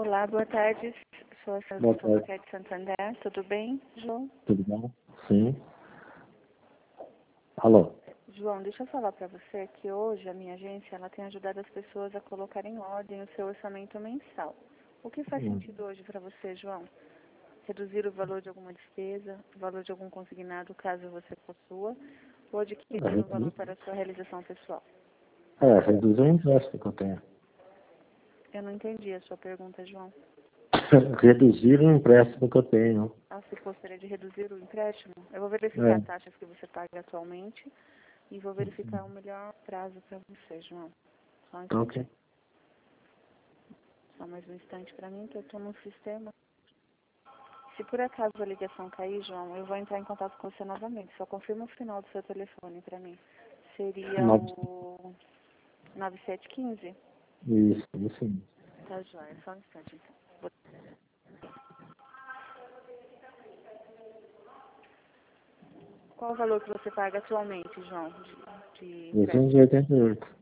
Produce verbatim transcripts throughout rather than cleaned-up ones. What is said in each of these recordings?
Olá, boa tarde. Sou a Boa senhora tarde. de Santander. Tudo bem, João? Tudo bom? Sim. Alô? João, deixa eu falar para você que hoje a minha agência ela tem ajudado as pessoas a colocar em ordem o seu orçamento mensal. O que faz Hum. sentido hoje para você, João? Reduzir o valor de alguma despesa, o valor de algum consignado, caso você possua, ou É, adquirir um valor reduzir, para a sua realização pessoal? é, reduzir o empréstimo que eu tenho. Eu não entendi a sua pergunta, João. Reduzir o empréstimo que eu tenho. Ah, você gostaria de reduzir o empréstimo? Eu vou verificar É. as taxas que você paga atualmente e vou verificar o melhor prazo para você, João. Só um Tá ok. instante. Só mais um instante para mim, que eu estou no sistema. Se por acaso a ligação cair, João, eu vou entrar em contato com você novamente. Só confirma o final do seu telefone para mim. Seria Nove- o nove sete um cinco? Isso, isso mesmo. Tá, joia. Só um instante, então. Vou- Qual o valor que você paga atualmente, João, de, de duzentos e empréstimo? oitenta e oito.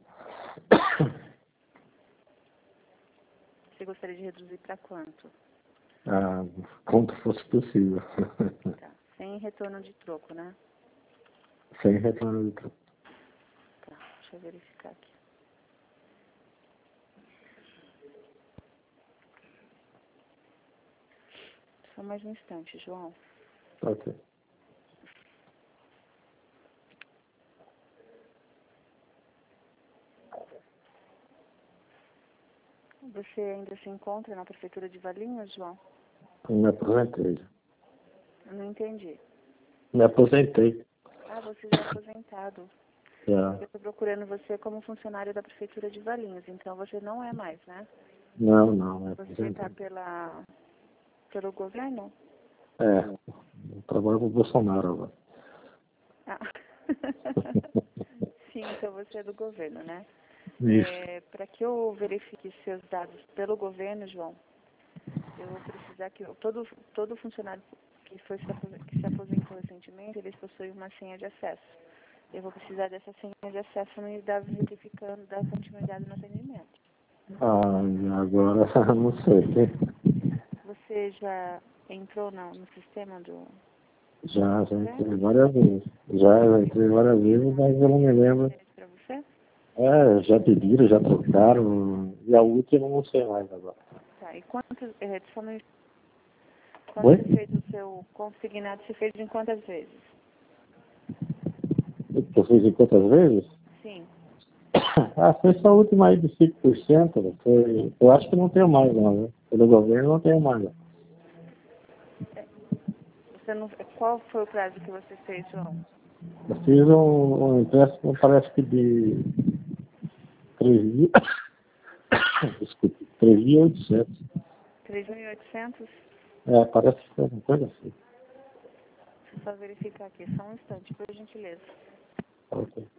Você gostaria de reduzir para quanto? Ah, quanto fosse possível. Tá. Sem retorno de troco, né? Sem retorno de troco. Tá. Deixa eu verificar aqui. Só mais um instante, João. Tá ok. Você ainda se encontra na prefeitura de Valinhos, João? Eu me aposentei. Eu não entendi. Me aposentei. Ah, você já é aposentado. Já. Eu estou procurando você como funcionário da prefeitura de Valinhos, então você não é mais, né? Não, não, me Você está aposentei. pela pelo governo? É, eu trabalho com o Bolsonaro agora. Ah. Sim, então você é do governo, né? Isso. É, para que eu verifique seus dados pelo governo, João, eu vou precisar que eu- todo, todo funcionário que, foi se aposen- que se aposentou recentemente, eles possuem uma senha de acesso. Eu vou precisar dessa senha de acesso e dar verificando, dar continuidade no atendimento. Ah, e agora não sei. Você já entrou no, no sistema do Já, já governo? entrei várias vezes. Já, já entrei várias vezes, mas eu não me lembro. Para você? É, já pediram, já trocaram. E a última eu não sei mais agora. Tá, e quantos, é, só no- quando Oi? você fez o seu consignado, você fez em quantas vezes? Eu fiz em quantas vezes? Sim. Ah, foi só a última aí de cinco por cento. Foi, eu acho que não tenho mais, não. Né? Pelo governo não tenho mais. Você não, qual foi o prazo que você fez, João? Eu fiz um, um empréstimo, parece que de três mil. Desculpe, três mil e oitocentos. três mil e oitocentos? É, parece que foi uma coisa assim. Deixa eu só verificar aqui, só um instante, por gentileza. Ok.